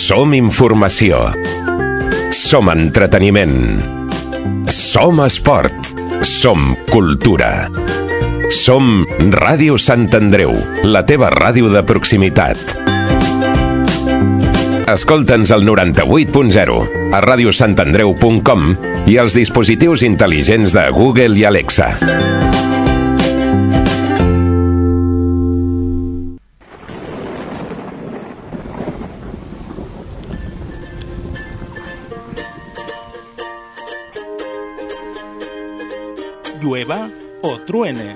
Som informació. Som entreteniment. Som esport. Som cultura. Som Ràdio Sant Andreu, la teva ràdio de proximitat. Escolta'ns al 98.0, a radiosantandreu.com i als dispositius intel·ligents de Google i Alexa. Llueva o truene.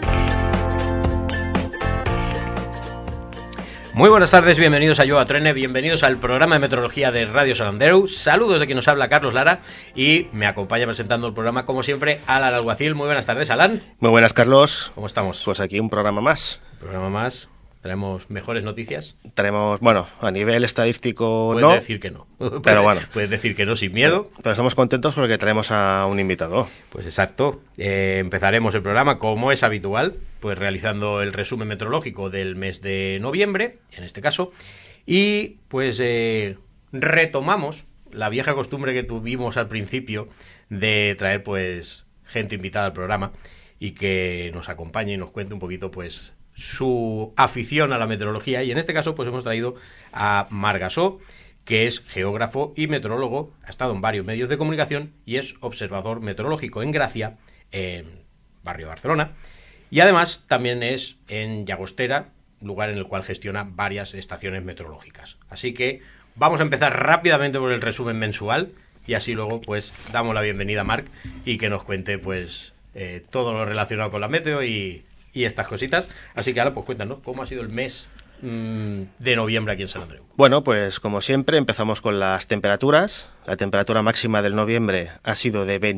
Muy buenas tardes, bienvenidos a Llueva o Truene, bienvenidos al programa de meteorología de Radio Sant Andreu. Saludos de quien nos habla, Carlos Lara, y me acompaña presentando el programa, como siempre, Alan Alguacil. Muy buenas tardes, Alan. Muy buenas, Carlos. ¿Cómo estamos? Pues aquí un programa más. Programa más. ¿Traemos mejores noticias? Traemos, bueno, a nivel estadístico Puedes no. decir que no. Pero bueno. Puedes decir que no sin miedo. Pero estamos contentos porque traemos a un invitado. Pues exacto. Empezaremos el programa, como es habitual, pues realizando el resumen meteorológico del mes de noviembre, en este caso, y pues retomamos la vieja costumbre que tuvimos al principio de traer pues gente invitada al programa y que nos acompañe y nos cuente un poquito pues su afición a la meteorología, y en este caso pues hemos traído a Marc Gassó, que es geógrafo y meteorólogo, ha estado en varios medios de comunicación y es observador meteorológico en Gracia, en barrio de Barcelona, y además también es en Llagostera, lugar en el cual gestiona varias estaciones meteorológicas. Así que vamos a empezar rápidamente por el resumen mensual y así luego pues damos la bienvenida a Marc y que nos cuente pues todo lo relacionado con la meteo y estas cositas. Así que ahora pues cuéntanos cómo ha sido el mes de noviembre aquí en Sant Andreu. Bueno, pues como siempre empezamos con las temperaturas. La temperatura máxima del noviembre ha sido de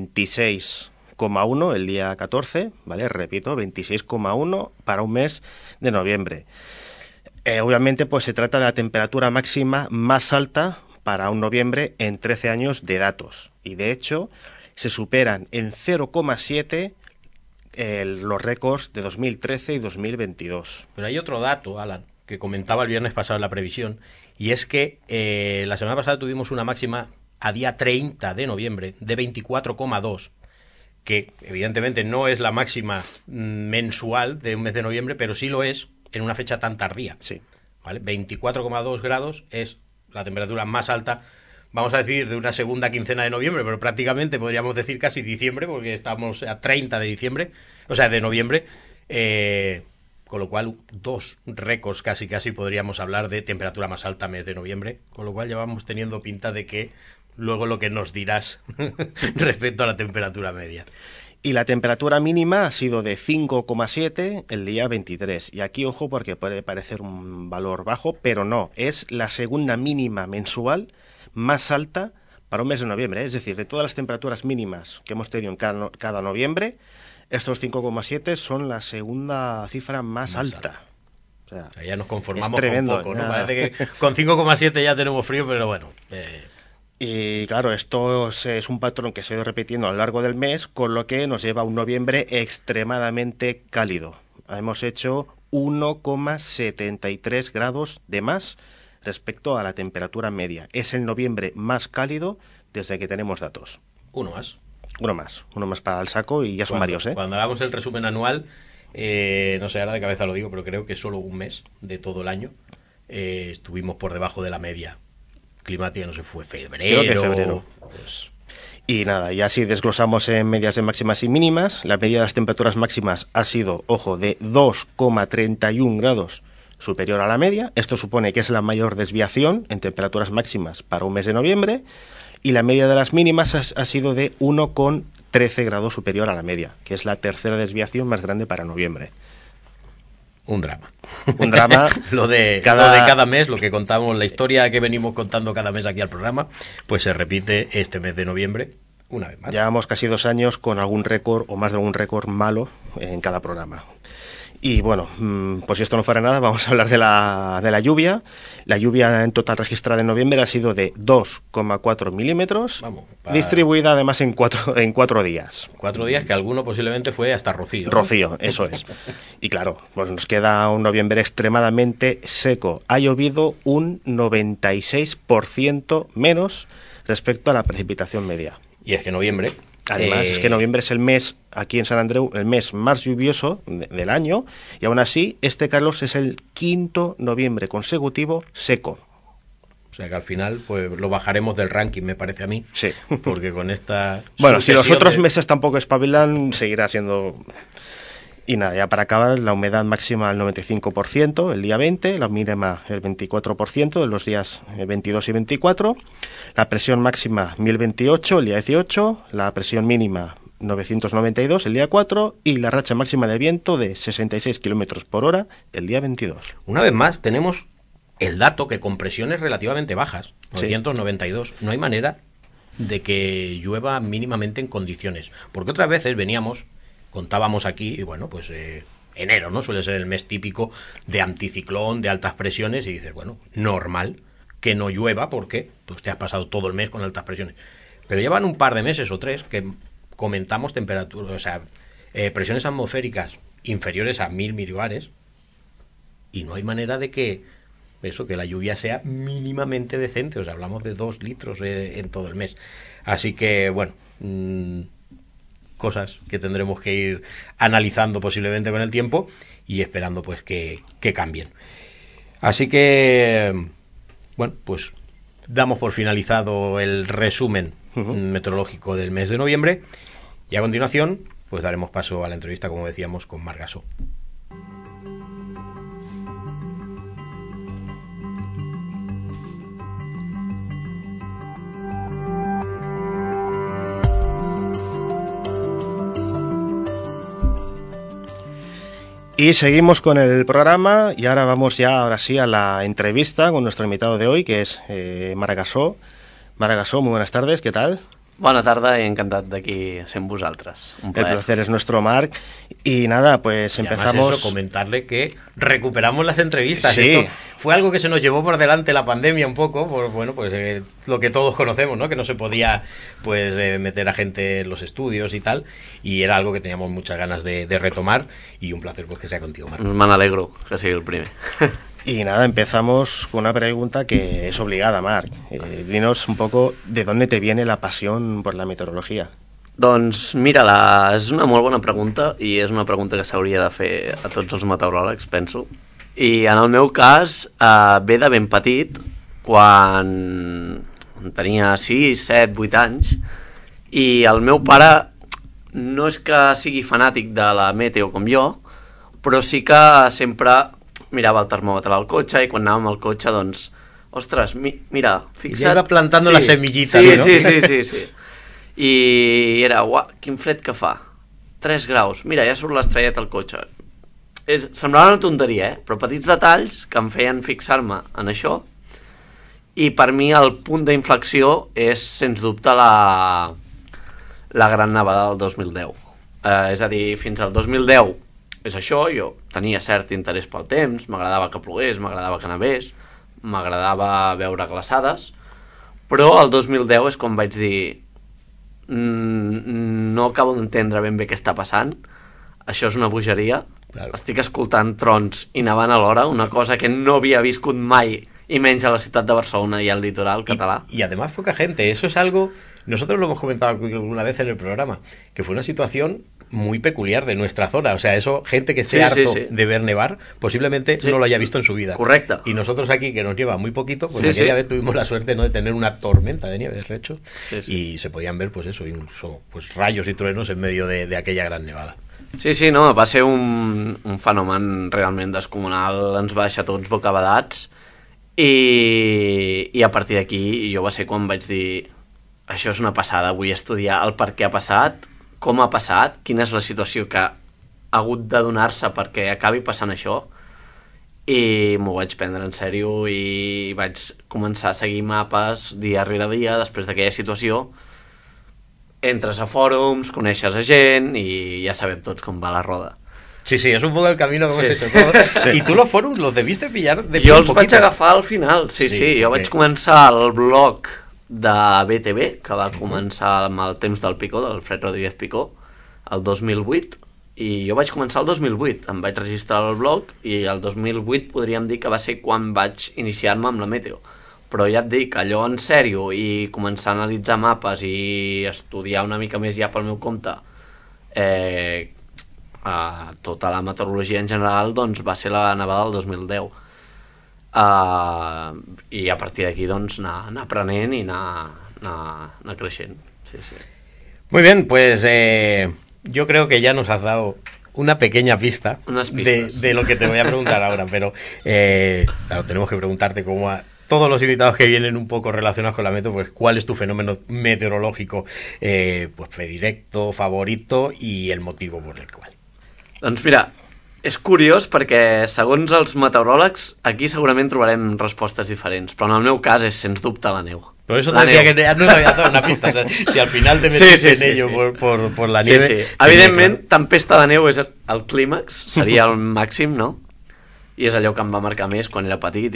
26,1 el día 14, ¿vale? Repito, 26,1 para un mes de noviembre. Obviamente pues se trata de la temperatura máxima más alta para un noviembre en 13 años de datos. Y de hecho se superan en 0,7 los récords de 2013 y 2022. Pero hay otro dato, Alan, que comentaba el viernes pasado en la previsión, y es que la semana pasada tuvimos una máxima a día 30 de noviembre de 24,2, que evidentemente no es la máxima mensual de un mes de noviembre, pero sí lo es en una fecha tan tardía. Sí. ¿Vale? 24,2 grados es la temperatura más alta, vamos a decir, de una segunda quincena de noviembre, pero prácticamente podríamos decir casi diciembre, porque estamos a 30 de diciembre, o sea, de noviembre, con lo cual dos récords casi podríamos hablar de temperatura más alta mes de noviembre, con lo cual ya vamos teniendo pinta de que luego lo que nos dirás respecto a la temperatura media. Y la temperatura mínima ha sido de 5,7 el día 23. Y aquí, ojo, porque puede parecer un valor bajo, pero no, es la segunda mínima mensual más alta para un mes de noviembre. Es decir, de todas las temperaturas mínimas que hemos tenido en cada noviembre, estos 5,7 son la segunda cifra más alta. O sea, ya nos conformamos tremendo, con poco, ¿no? Parece que con 5,7 ya tenemos frío, pero bueno. Y claro, esto es un patrón que se ha ido repitiendo a lo largo del mes, con lo que nos lleva a un noviembre extremadamente cálido. Hemos hecho 1,73 grados de más respecto a la temperatura media. Es el noviembre más cálido desde que tenemos datos. Uno más para el saco y ya son varios, ¿eh? Cuando hagamos el resumen anual, no sé, ahora de cabeza lo digo, pero creo que solo un mes de todo el año estuvimos por debajo de la media climática, no sé, fue febrero. Creo que febrero. Pues... Y nada, ya si desglosamos en medias de máximas y mínimas, la media de las temperaturas máximas ha sido, ojo, de 2,31 grados superior a la media. Esto supone que es la mayor desviación en temperaturas máximas para un mes de noviembre, y la media de las mínimas ha sido de 1,13 grados superior a la media, que es la tercera desviación más grande para noviembre. Un drama. lo de cada mes, lo que contamos, la historia que venimos contando cada mes aquí al programa, pues se repite este mes de noviembre una vez más. Llevamos casi 2 años con algún récord o más de algún récord malo en cada programa. Y bueno, pues si esto no fuera nada, vamos a hablar de la lluvia. La lluvia en total registrada en noviembre ha sido de 2,4 milímetros, distribuida además en 4 días. 4 días que alguno posiblemente fue hasta rocío, ¿no? Rocío, eso es. Y claro, pues nos queda un noviembre extremadamente seco. Ha llovido un 96% menos respecto a la precipitación media. Y es que noviembre... Además, es que noviembre es el mes, aquí en Sant Andreu, el mes más lluvioso del año, y aún así, Carlos, es el 5º noviembre consecutivo seco. O sea que al final, pues lo bajaremos del ranking, me parece a mí. Sí. Porque con esta... Bueno, si los otros meses tampoco espabilan, seguirá siendo... Y nada, ya para acabar, la humedad máxima al 95% el día 20, la mínima el 24% en los días 22 y 24, la presión máxima 1028 el día 18, la presión mínima 992 el día 4 y la racha máxima de viento de 66 kilómetros por hora el día 22. Una vez más, tenemos el dato que con presiones relativamente bajas, 992, no hay manera de que llueva mínimamente en condiciones, porque otras veces contábamos aquí, y bueno, pues enero, ¿no? Suele ser el mes típico de anticiclón, de altas presiones, y dices, bueno, normal que no llueva porque pues te has pasado todo el mes con altas presiones. Pero llevan un par de meses o 3 que comentamos temperaturas, o sea, presiones atmosféricas inferiores a 1000 milibares, y no hay manera de que la lluvia sea mínimamente decente. O sea, hablamos de 2 litros en todo el mes. Así que, bueno... cosas que tendremos que ir analizando posiblemente con el tiempo y esperando pues que cambien. Así que, bueno, pues damos por finalizado el resumen meteorológico del mes de noviembre y a continuación pues daremos paso a la entrevista, como decíamos, con Marc Gasó. Y seguimos con el programa y ahora sí a la entrevista con nuestro invitado de hoy, que es Marc Gasó. Marc Gasó, muy buenas tardes, ¿qué tal? Bona tarda i encantat d'aquí sent vosaltres. Un plaer. El placer es nuestro, Marc. Y nada, pues y empezamos... Eso, comentarle que recuperamos las entrevistas. Sí. Esto fue algo que se nos llevó por delante la pandemia un poco, por bueno, pues lo que todos conocemos, ¿no? Que no se podía pues meter a gente en los estudios y tal, y era algo que teníamos muchas ganas de retomar, y un placer pues que sea contigo, Marc. Me n'alegro que sigui el primer. Y nada, empezamos con una pregunta que es obligada, Marc. Dinos un poco de dónde te viene la pasión por la meteorología. Doncs mira, és una molt bona pregunta i és una pregunta que s'hauria de fer a tots els meteoròlegs, penso. I en el meu cas ve de ben petit, quan tenia 6, 7, 8 anys, i el meu pare no és que sigui fanàtic de la meteo com jo, però sí que sempre mirava el termòmetre al cotxe, i quan anàvem al cotxe, doncs, ostres, mira, fixa't... Ja iba plantando la semillita, sí, ¿no? Sí. I era, uau, quin fred que fa, 3 graus, mira, ja surt l'estrelleta al cotxe. Semblava una tonteria, però petits detalls que em feien fixar-me en això, i per mi el punt d'inflexió és, sens dubte, la gran nevada del 2010. És a dir, fins al 2010 és això, jo tenia cert interès pel temps, m'agradava que plogués, m'agradava que nevés, m'agradava veure glaçades, però el 2010 és quan vaig dir no acabo d'entendre ben bé què està passant, això és una bogeria, claro. Estic escoltant trons i nevant alhora, una cosa que no havia viscut mai, y menys a la ciutat de Barcelona y al litoral català. Y además poca gente, eso es algo, nosotros lo hemos comentado alguna vez en el programa, que fue una situación muy peculiar de nuestra zona, o sea, eso, gente que esté harto de ver nevar, posiblemente no lo haya visto en su vida. Correcto. Y nosotros aquí, que nos lleva muy poquito, pues aquella vez tuvimos la suerte, ¿no?, de tener una tormenta de nieve, de hecho, y se podían ver, pues eso, incluso pues rayos y truenos en medio de aquella gran nevada. Sí, no, va ser un fenomen realment descomunal, ens va deixar tots bocabadats, i a partir d'aquí jo va ser quan vaig dir, això és una passada, vull estudiar el per què ha passat, com ha passat, quina és la situació que ha hagut de donar-se perquè acabi passant això, i m'ho vaig prendre en sèrio i vaig començar a seguir mapes dia rere dia després d'aquella situació. Entres a fòrums, coneixes a gent i ja sabem tots com va la roda. Sí, es un poco el camino que hemos hecho todos. Sí. ¿Y tú los foros los debiste pillar de Jo els vaig agafar al final, sí. Jo vaig començar el blog de BTV, que va començar amb el temps del Picó, del Fred Rodríguez Picó, el 2008, i jo vaig començar el 2008, em vaig registrar al blog, i el 2008 podríem dir que va ser quan vaig iniciar-me amb la Meteo. Però ja et dic, allò en sèrio, i començar a analitzar mapes i estudiar una mica més ja pel meu compte tota la meteorologia en general, doncs va ser la nevada del 2010. I a partir d'aquí doncs anar aprenent i anar creixent. Sí. Muy bien, pues yo creo que ya nos has dado una pequeña pista de lo que te voy a preguntar ahora, pero claro, tenemos que preguntarte cómo a todos los invitados que vienen un poco relacionados con la meteo, pues cuál es tu fenómeno meteorológico pues predilecto, favorito y el motivo por el cual. Doncs mira, és curiós perquè segons els meteoròlegs aquí segurament trobarem respostes diferents, però en el meu cas és sens dubte la neu. Por eso te decía que ya nos había dado una pista. O sea, si al final te metiste en ello por la nieve... Sí. Evidentment, tempesta de neu és el clímax, seria el màxim, no? I és allò que em va marcar més quan era petit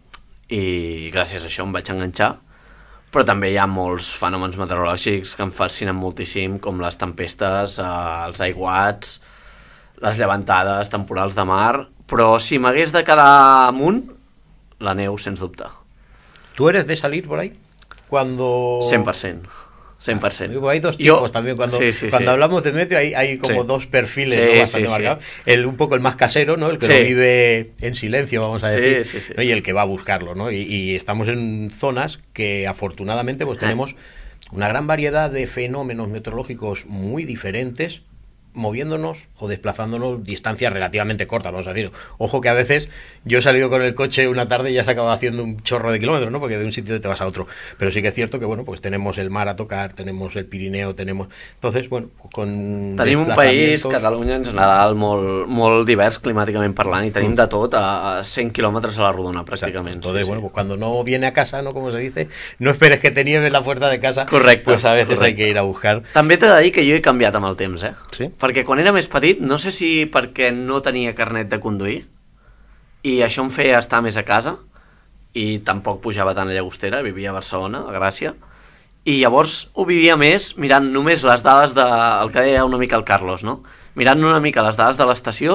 i gràcies a això em vaig enganxar. Però també hi ha molts fenòmens meteorològics que em fascinen moltíssim, com les tempestes, els aiguats, les llevantades temporals de mar, però si m'hagués de quedar amunt, la neu, sens dubte. ¿Tú eres de salir por ahí? Cuando... 100%. Hay dos tipos también. Cuando hablamos de meteo hay como dos perfiles, ¿no? Bastante marcados. Un poco el más casero, ¿no? El que lo vive en silencio, vamos a decir, ¿no? Y el que va a buscarlo, ¿no? Y estamos en zonas que afortunadamente pues tenemos una gran variedad de fenómenos meteorológicos muy diferentes, moviéndonos o desplazándonos distancias relativamente cortas, vamos a decir. Ojo que a veces yo he salido con el coche una tarde y ya se acaba haciendo un chorro de kilómetros, ¿no? Porque de un sitio te vas a otro. Pero sí que es cierto que, bueno, pues tenemos el mar a tocar, tenemos el Pirineo, tenemos... Entonces, bueno, con tenim un país, Catalunya en general, molt divers climàticament parlant, i tenim de tot a 100 quilòmetres a la rodona, pràcticament. Entonces, bueno, pues cuando no viene a casa, ¿no? Como se dice, no esperes que te nieve en la puerta de casa. Correcte. Pues a veces hay que ir a buscar. També t'he de dir que jo he canviat amb el temps, Sí? Perquè quan era més petit, no sé si perquè no tenia carnet de conduir i això em feia estar més a casa i tampoc pujava tant a Llagostera, vivia a Barcelona, a Gràcia, i llavors ho vivia més mirant només les dades el que deia una mica el Carlos, no? Mirant una mica les dades de l'estació,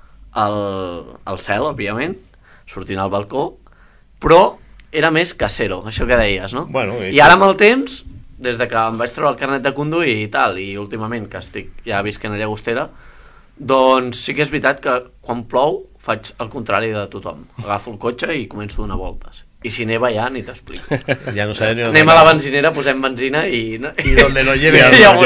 el cel, òbviament, sortint al balcó, però era més casero, això que deies, no? Bueno, i ara amb el temps, des de que em vaig treure el carnet de conduir i tal, i últimament que estic ja visquent a Llagostera, doncs sí que és veritat que quan plou faig el contrari de tothom. Agafo el cotxe i començo a donar voltes. I si neva ja ni t'explico. Ja no sabes ni anem a la benzinera, posem benzina i donde nos lleve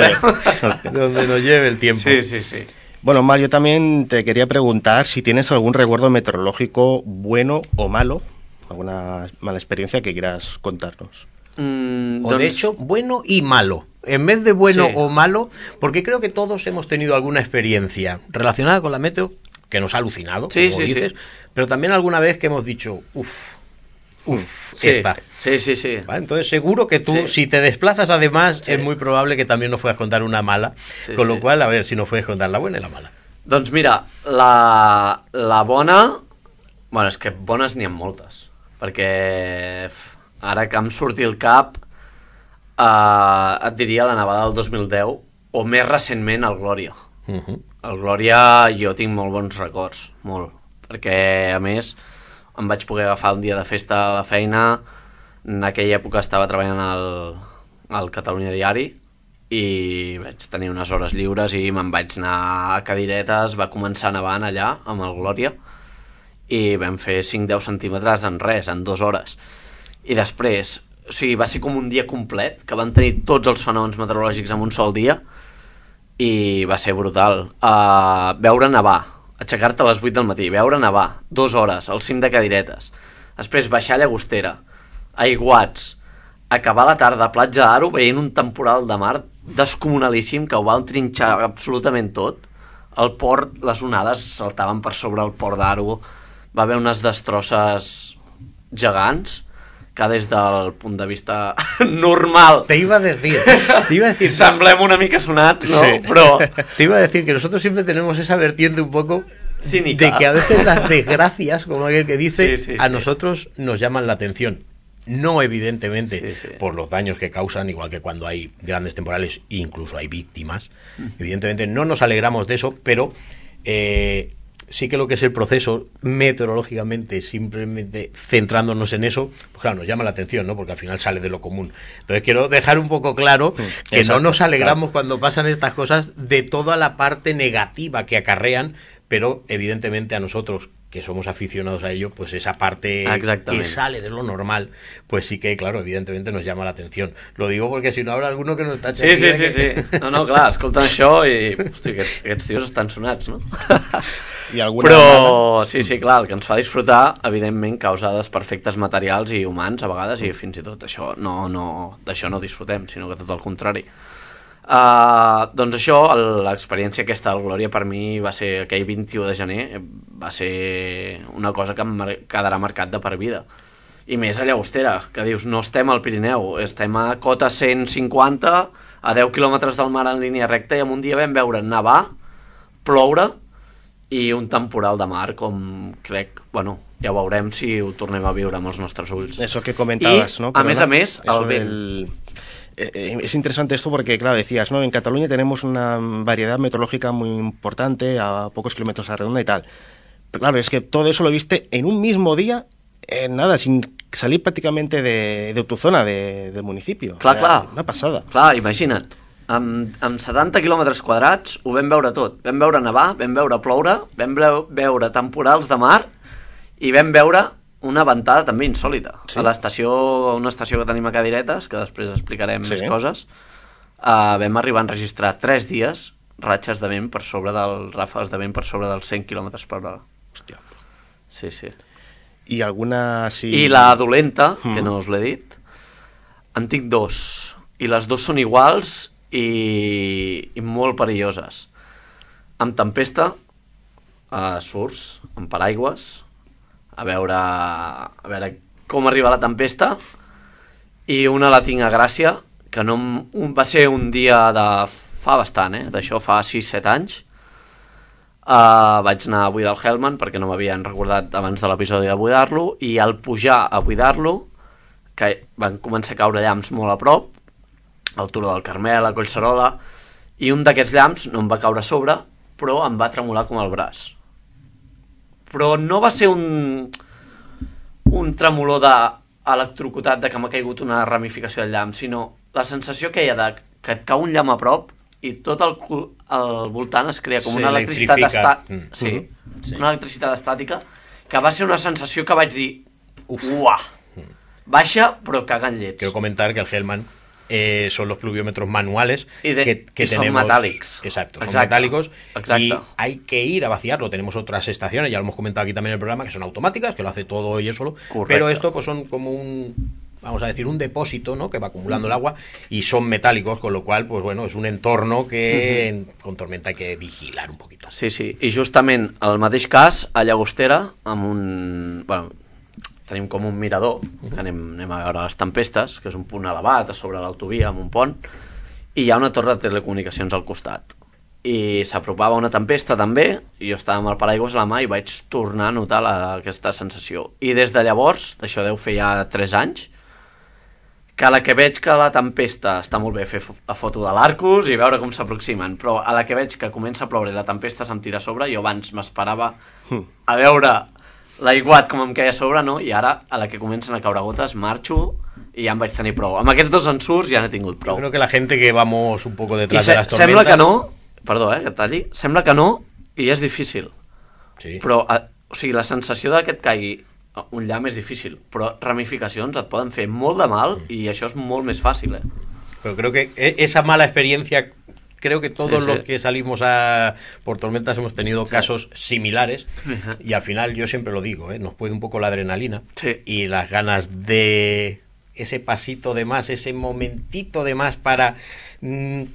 donde nos lleve el tiempo. Sí. Bueno, Mar, yo también te quería preguntar si tienes algún recuerdo meteorológico bueno o malo, alguna mala experiencia que quieras contarnos. O de hecho, bueno y malo. En vez de bueno o malo, porque creo que todos hemos tenido alguna experiencia relacionada con la meteo que nos ha alucinado, como dices, pero también alguna vez que hemos dicho, esta. Sí. ¿Vale? Entonces seguro que tú, si te desplazas además, es muy probable que también nos puedas contar una mala, con lo cual, a ver si nos puedes contar la buena y la mala. Doncs mira, la bona... Bueno, és que bones n'hi ha moltes, perquè ara que em surti el cap et diria la nevada del 2010 o més recentment el Glòria. El Glòria jo tinc molt bons records, molt, perquè a més em vaig poder agafar un dia de festa a la feina. En aquella època estava treballant al Catalunya Diari i vaig tenir unes hores lliures i me'n vaig anar a Cadiretes. Va començar nevant allà amb el Glòria i vam fer 5-10 centímetres en res, en 2 hores. I després, o sigui, va ser com un dia complet, que van tenir tots els fenòmens meteorològics en un sol dia i va ser brutal. Veure nevar, aixecar-te a les 8 del matí, veure nevar, 2 hores, al cim de Cadiretes. Després baixar a Llagostera, aiguats, acabar la tarda a Platja d'Aro veient un temporal de mar descomunalíssim que ho va trinxar absolutament tot. El port, les onades saltaven per sobre el port d'Aro, va haver unes destrosses gegants que des del punt de vista normal Te iba a decir semblem una mica sonats, ¿no? Sí. Pero te iba a decir que nosotros siempre tenemos esa vertiente un poco cínica. de que a veces las desgracias, como aquel que dice, Sí, a sí. nosotros nos llaman la atención. No evidentemente Sí, sí. por los daños que causan, igual que cuando hay grandes temporales, incluso hay víctimas. Evidentemente no nos alegramos de eso, pero sí que lo que es el proceso meteorológicamente, simplemente centrándonos en eso, pues claro, nos llama la atención, ¿no? Porque al final sale de lo común. Entonces quiero dejar un poco claro que Exacto, no nos alegramos claro. cuando pasan estas cosas de toda la parte negativa que acarrean, pero evidentemente a nosotros que somos aficionados a ello, pues esa parte Exactamente. que sale de lo normal, pues sí que, claro, evidentemente nos llama la atención. Lo digo porque si no habrá alguno que nos está Sí. No, clar, escolten això i... Hosti, aquests tios estan sonats, no? I alguna Però, sí, clar, el que ens fa disfrutar, evidentment, causa desperfectes materials i humans, a vegades, i fins i tot això d'això no disfrutem, sinó que tot el contrari. Doncs això, l'experiència aquesta del Glòria per mi va ser aquell 21 de gener, va ser una cosa que em quedarà marcat de per vida. I més a Llagostera, que dius, no estem al Pirineu, estem a cota 150, a 10 quilòmetres del mar en línia recta, i en un dia vam veure nevar, ploure i un temporal de mar, com crec, bueno, ja ho veurem si ho tornem a viure amb els nostres ulls. Eso que comentabas, I, ¿no? a més, Eso el vent. Es interesante esto porque, claro, decías, ¿no? En Cataluña tenemos una variedad meteorológica muy importante, a pocos kilómetros a la redonda y tal. Pero claro, es que todo eso lo viste en un mismo día, nada, sin salir prácticamente de tu zona, del municipio. Clar, O sea, clar. Una passada. Clar, imagina't, amb 70 quilòmetres quadrats ho vam veure tot. Vam veure nevar, vam veure ploure, vam veure temporals de mar i vam veure una ventada també insòlita. Sí. A l'estació, una estació que tenim a Cadiretes, que després explicarem Sí. més coses, vam arribar a enregistrar 3 dies ratxes de vent per sobre ràfegues de vent per sobre dels 100 km per hora. Hòstia. Sí, sí. I alguna así... I la dolenta, que no us l'he dit, en tinc 2. I les 2 són iguals i molt perilloses. Amb tempesta, surts, amb paraigües, a veure com arriba la tempesta, i una la tinc a Gràcia, que no, va ser un dia de fa bastant, d'això fa 6-7 anys. Vaig anar a buidar el Hellman perquè no m'havien recordat abans de l'episodi de buidar-lo, i al pujar a buidar-lo, que van començar a caure llamps molt a prop, al Turó del Carmel, a Collserola, i un d'aquests llamps no em va caure a sobre, però em va tremolar com el braç. Però no va ser un tremolor d'electrocutat de que m'ha caigut una ramificació del llamp, sinó la sensació que hi ha de que et cau un llamp a prop i tot al voltant es crea com una electricitat una electricitat estàtica, que va ser una sensació que vaig dir uah, baixa però cagant llets. Quiero comentar que el Hellman son los pluviómetros manuales que son tenemos. metálicos. Exacto, son Exacto. metálicos. Exacto. Y hay que ir a vaciarlo. Tenemos otras estaciones, ya lo hemos comentado aquí también en el programa, que son automáticas, que lo hace todo ella solo. Correcto. Pero esto pues son como vamos a decir, un depósito, ¿no? Que va acumulando el agua y son metálicos, con lo cual, pues bueno, es un entorno que con tormenta hay que vigilar un poquito. Sí, sí, i justament el mateix cas a Llagostera, amb un... Bueno, tenim com un mirador, que anem a veure les tempestes, que és un punt elevat a sobre l'autovia, amb un pont, i hi ha una torre de telecomunicacions al costat. I s'apropava una tempesta també, i jo estava amb el paraigües a la mà i vaig tornar a notar aquesta sensació. I des de llavors, d'això deu fer ja 3 anys, que a la que veig que la tempesta, està molt bé fer la foto de l'Arcus i veure com s'aproximen, però a la que veig que comença a ploure i la tempesta se'm tira a sobre, jo abans m'esperava a veure l'aiguat com em queia a sobre, no? I ara, a la que comencen a caure gotes, marxo i ja em vaig tenir prou. Amb aquests 2 ensurts ja n'he tingut prou. Yo creo que la gente que vamos un poco detrás I de las tormentas... sembla que no, perdó, que et talli, sembla que no i és difícil. Sí. Però, o sigui, la sensació de que et caigui un llamp és difícil, però ramificacions et poden fer molt de mal i això és molt més fàcil, Pero creo que esa mala experiencia, creo que todos Sí, los sí. que salimos por tormentas hemos tenido casos similares y al final yo siempre lo digo, nos puede un poco la adrenalina Sí. y las ganas de ese pasito de más, ese momentito de más para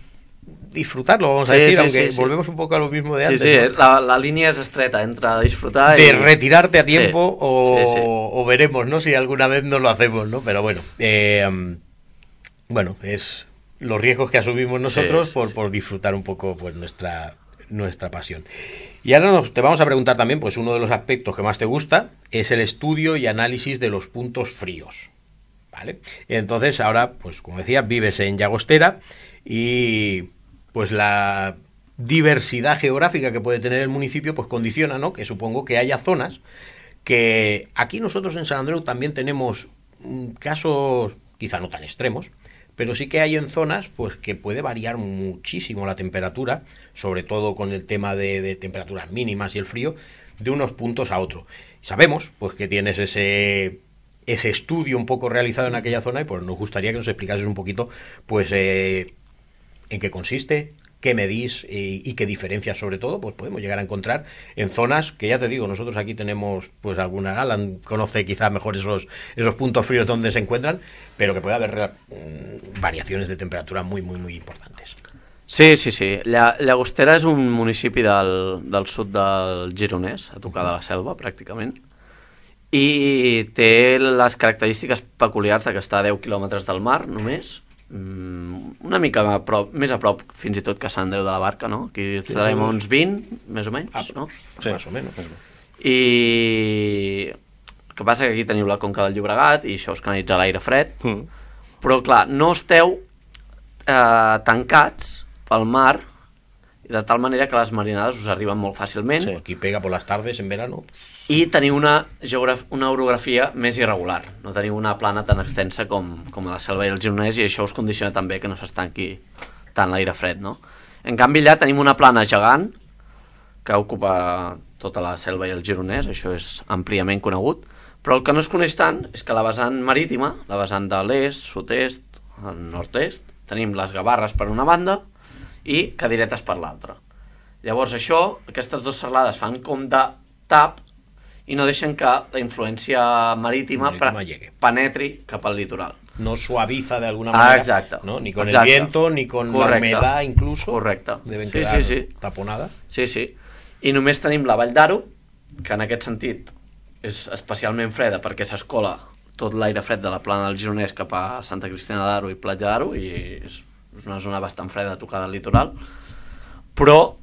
disfrutarlo, vamos a decir, aunque volvemos un poco a lo mismo de antes. Sí, ¿no? la línea es estreta entre disfrutar de retirarte a tiempo o veremos, ¿no? Si alguna vez no lo hacemos, ¿no? Pero bueno, bueno, es los riesgos que asumimos nosotros por disfrutar un poco pues nuestra pasión. Y ahora te vamos a preguntar también, pues uno de los aspectos que más te gusta es el estudio y análisis de los puntos fríos, ¿vale? Entonces ahora, pues como decía, vives en Llagostera y pues la diversidad geográfica que puede tener el municipio pues condiciona, ¿no? Que supongo que haya zonas que aquí nosotros en Sant Andreu también tenemos casos quizá no tan extremos, pero sí que hay en zonas pues que puede variar muchísimo la temperatura, sobre todo con el tema de temperaturas mínimas y el frío, de unos puntos a otro. Sabemos pues que tienes ese estudio un poco realizado en aquella zona y pues nos gustaría que nos explicases un poquito pues en qué consiste, qué medís y qué diferencias sobre todo pues podemos llegar a encontrar en zonas que ya te digo, nosotros aquí tenemos pues alguna, Alan conoce quizá mejor esos puntos fríos donde se encuentran, pero que puede haber variaciones de temperatura muy importantes. Sí. Llagostera és un municipi del sud del Gironès, a tocar de la selva pràcticament, i té les característiques peculiars de que està a 10 quilòmetres del mar només, una mica més a prop fins i tot que Sant Andreu de la Barca, no? Aquí estarem uns 20 més o menys, no? Sí, més o menys. I el que passa que aquí teniu la conca del Llobregat i això us canalitza l'aire fred, però clar, no esteu tancats pel mar i de tal manera que les marinades us arriben molt fàcilment. Sí, aquí pega por las tardes en verano. I teniu una orografia més irregular, no teniu una plana tan extensa com a la selva i el Gironès, i això us condiciona també que no s'estanqui tant l'aire fred, no? En canvi allà tenim una plana gegant que ocupa tota la selva i el Gironès, això és àmpliament conegut, però el que no es coneix tant és que la vessant marítima, la vessant de l'est, sud-est, nord-est, tenim les Gavarres per una banda i Cadiretes per l'altra. Llavors aquestes dues serralades fan com de tap i no deixen que la influència marítima penetri cap al litoral. No suaviza de alguna manera, exacte, ¿no? Ni con el viento, ni con la humedad incluso. Correcte. Deben quedar taponada. Sí. I només tenim la Vall d'Aro, que en aquest sentit és especialment freda perquè s'escola tot l'aire fred de la plana del Gironès cap a Santa Cristina d'Aro i Platja d'Aro, i és una zona bastant freda tocada al litoral, però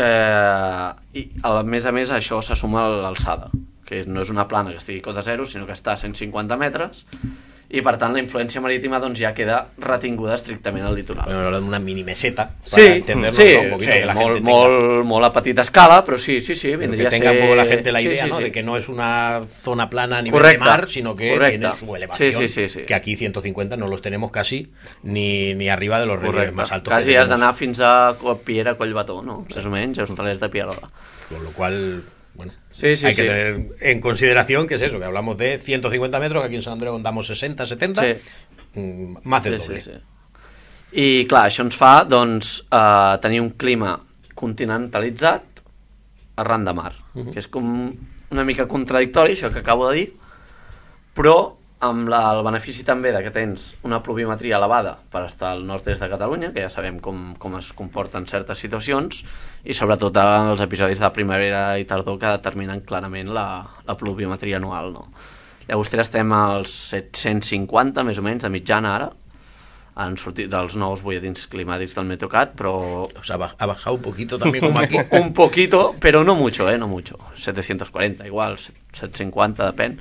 a més això s'assuma a l'alçada, que no és una plana que estigui a cota zero, sinó que està a 150 metres, i per tant la influència marítima doncs ja queda retinguda estrictament al litoral. Bueno, una mini meseta, para entendernos un poquito, que la gente molt a petita escala, però sí, vendría que tenga un poco la gente la idea, ¿no? De que no es una zona plana a nivel de mar, sino que tiene su elevación, que aquí 150 no los tenemos casi ni arriba de los relieves más altos. Quasi has d'anar fins a Piera, Collbató, no? Més o menys, als talers de Pierola. Con lo cual, bueno, hay que tener en consideración que es eso, que hablamos de 150 metros, que aquí en Sant Andreu andamos 60, 70, más del doble. I clar, això ens fa doncs tenir un clima continentalitzat arran de mar, que és com una mica contradictori això que acabo de dir, però amb el benefici també de que tens una pluviometria elevada per estar al nord-est de Catalunya, que ja sabem com es comporten certes situacions, i sobretot els episodis de primavera i tardor que determinen clarament la pluviometria anual, no? Llagostera estem als 750 més o menys de mitjana ara, han sortit dels nous butlletins climàtics del Meteocat, però... Ha bajado un poquito también como aquí. Un poquito, pero no mucho, no mucho. 740 igual, 750, depèn.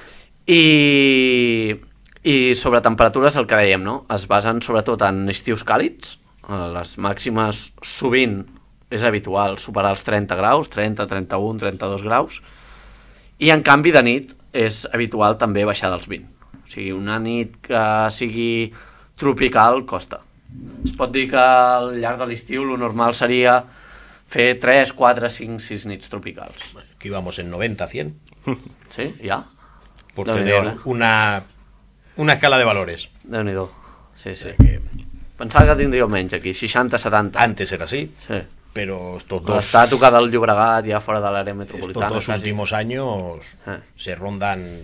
I sobre temperatures el que dèiem, no? Es basen sobretot en estius càlids, les màximes sovint és habitual superar els 30 graus, 30, 31, 32 graus, i en canvi de nit és habitual també baixar dels 20. O sigui, una nit que sigui tropical costa. Es pot dir que al llarg de l'estiu lo normal seria fer 3, 4, 5, 6 nits tropicals. Aquí vamos en 90, 100. Sí, ja. Por tener una escala de valores. Déu-n'hi-do. Sí. Pensava que tindríeu menys aquí, 60, 70. Antes era así, pero estos dos... Està tocada el Llobregat, ya fuera de l'àrea metropolitana. Estos dos últimos años se rondan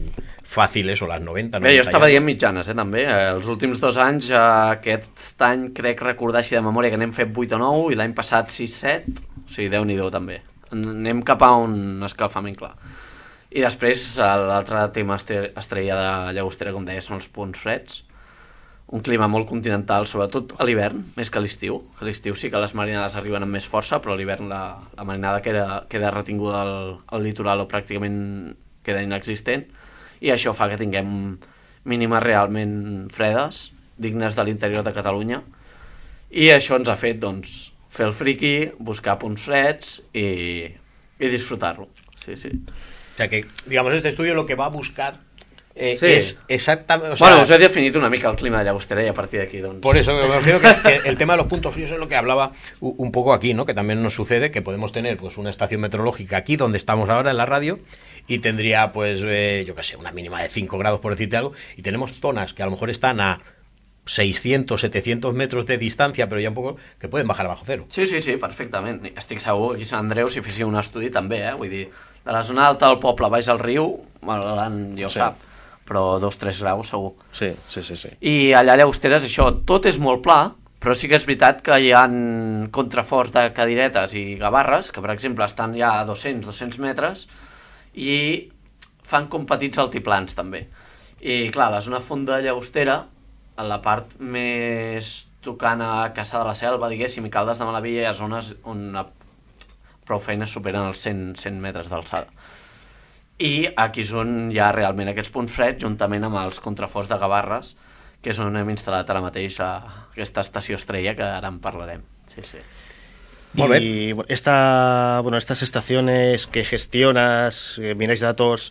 fàcil eso, les 90. Bé, jo estava dient mitjanes, també. Els últims 2 anys, aquest any crec recordar així de memòria que n'hem fet 8 o 9 i l'any passat 6-7, o sigui, Déu-n'hi-do també. Anem cap a un escalfament clar. I després l'altre tema estrella de Llagostera, com deia, són els punts freds. Un clima molt continental, sobretot a l'hivern, més que a l'estiu. A l'estiu sí que les marinades arriben amb més força, però a l'hivern la marinada queda retinguda al litoral o pràcticament queda inexistent, i això fa que tinguem mínimes realment fredes, dignes de l'interior de Catalunya, i això ens ha fet, doncs, fer el friqui, buscar punts freds i disfrutar-lo. Sí, sí. O sea que, digamos, este estudio lo que va a buscar sí. es exactamente... O sea, bueno, os he definido una mica el clima de Llagostera y a partir de aquí... Doncs... Por eso, me refiero que el tema de los puntos fríos es lo que hablaba un poco aquí, ¿no? Que también nos sucede que podemos tener pues una estación meteorológica aquí, donde estamos ahora en la radio, y tendría, pues, yo qué sé, una mínima de 5 grados, por decirte algo, y tenemos zonas que a lo mejor están a 600, 700 metros de distancia, però ja un poc que poden bajar a bajo cero. Sí, perfectament. Estic segur que aquí a Sant Andreu, si fessin un estudi també, vull dir, de la zona alta del poble baix al riu, ja ho sap, però 2-3 graus segur. Sí. I allà a Llagostera és això, tot és molt pla, però sí que és veritat que hi ha contraforts de cadiretes i gavarres, que per exemple estan ja a 200 metres, i fan com petits altiplans també. I clar, la zona fonda de Llagostera, a la part més tocant a Caçà de la Selva, diguéssim, i Caldes de Malavella, hi ha zones on prou feines superen els 100 metres d'alçada. I aquí és on hi ha realment aquests punts freds, juntament amb els contraforts de gavarres, que és on hem instal·lat ara mateix aquesta estació estrella, que ara en parlarem. Sí. Y estas estaciones que gestionas, miráis datos,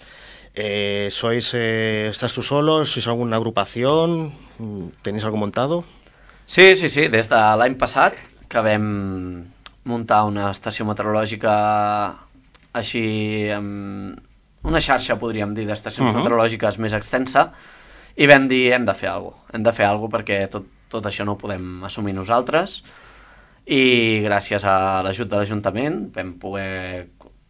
¿estás tú solo? ¿Sois alguna agrupación? ¿Tenéis algo montado? Sí, des de l'any passat que vam muntar una estació meteorològica així, una xarxa, podríem dir, d'estacions meteorològiques més extensa, i vam dir, hem de fer alguna cosa, perquè tot això no ho podem assumir nosaltres, i gràcies a l'ajut de l'Ajuntament vam poder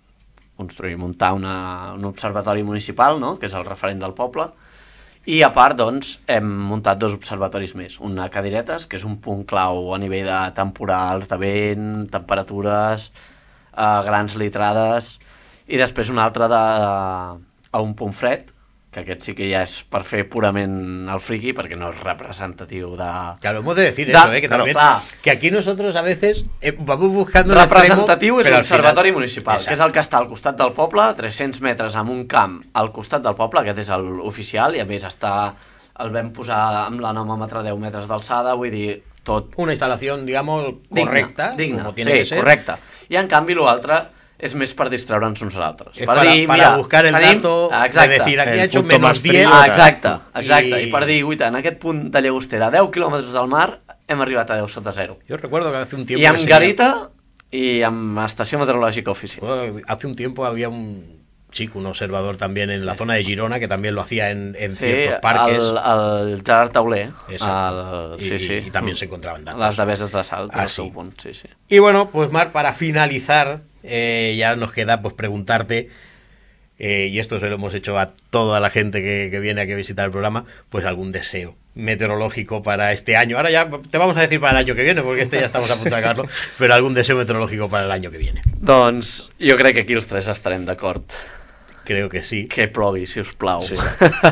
muntar un observatori municipal, no?, que és el referent del poble, i a part, doncs, hem muntat 2 observatoris més. Un a Cadiretes, que és un punt clau a nivell de temporals, de vent, temperatures, grans litrades, i després un altre a un punt fred, que aquest sí que ja és per fer purament el friki, perquè no és representatiu de... Claro, hemos de decir eso, que también, que aquí nosotros a veces vamos buscando representatiu és l'observatori municipal, que és el que està al costat del poble, 300 metres amb un camp al costat del poble, aquest és l'oficial, i a més el vam posar amb l'anomòmetre 10 metres d'alçada, vull dir, tot... Una instal·lació, digamos, correcta, digna, como tiene que ser. Correcte. I en canvi l'altre és més per distreure'ns uns a l'altres. Per dir, para buscar el dato de decir, aquí ha hecho menos 10. Exacte. I per dir, guaita, en aquest punt de Llagostera, 10 quilòmetres del mar, hem arribat a 10 sota 0. Yo recuerdo que hace un tiempo... I amb garita i amb estació meteorològica oficial. Bueno, hace un tiempo había un chico, un observador también en la zona de Girona, que también lo hacía en ciertos parques. El Gerard Tauler. Exacto. Y también se encontraban datos. Las Deveses de Salt. Sí. Y bueno, pues Marc, para finalizar, ya nos queda pues preguntarte, y esto se lo hemos hecho a toda la gente que viene aquí a visitar el programa, pues algún deseo meteorológico para este año. Ahora ya te vamos a decir para el año que viene, porque ya estamos a punto de acabarlo, pero algún deseo meteorológico para el año que viene. Doncs jo crec que aquí els tres estarem d'acord. Creo que sí. Que plogui, si us plau. Sí.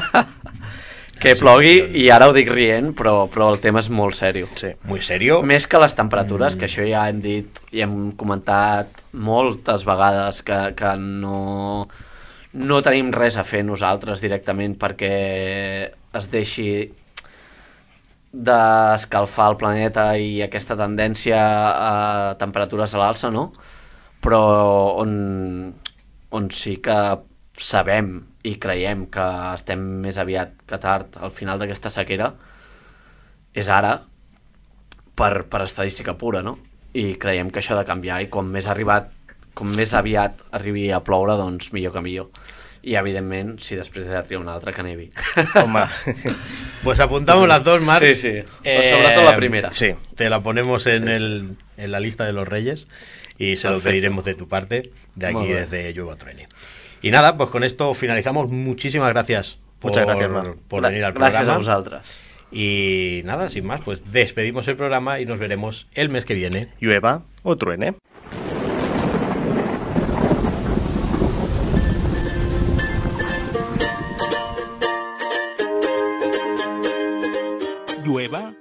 Que plogui, i ara ho dic rient, però el tema és molt sèrio. Sí. Muy serio. Més que les temperatures, que això ja hem dit i hem comentat moltes vegades que no tenim res a fer nosaltres directament perquè es deixi d'escalfar el planeta i aquesta tendència a temperatures a l'alça, no? Però on sí que sabem i creiem que estem més aviat que tard al final d'aquesta sequera és ara per estadística pura, no? I creiem que això ha de canviar, i com més aviat arribi a ploure, doncs millor que millor. Y evidentemente, si després he de triar una altra, que nevi. Toma. Pues apuntamos las dos, Marc. Sí. Sobre todo la primera. Sí. Te la ponemos en la lista de los reyes y se lo pediremos de tu parte, de aquí desde Llueva o Truene. Y nada, pues con esto finalizamos. Muchísimas gracias Muchas gracias, Mar. por venir al programa. Gracias a vosaltres. Y nada, sin más, pues despedimos el programa y nos veremos el mes que viene. Llueva o truene. Llueva.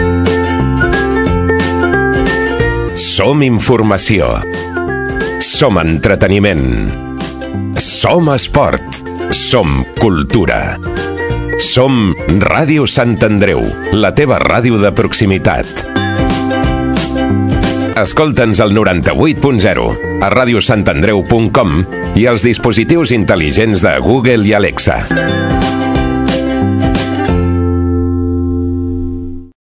Som informació. Som entreteniment. Som esport. Som cultura. Som Ràdio Sant Andreu, la teva ràdio de proximitat. Escolta'ns al 98.0, a radiosantandreu.com i als dispositius intel·ligents de Google i Alexa.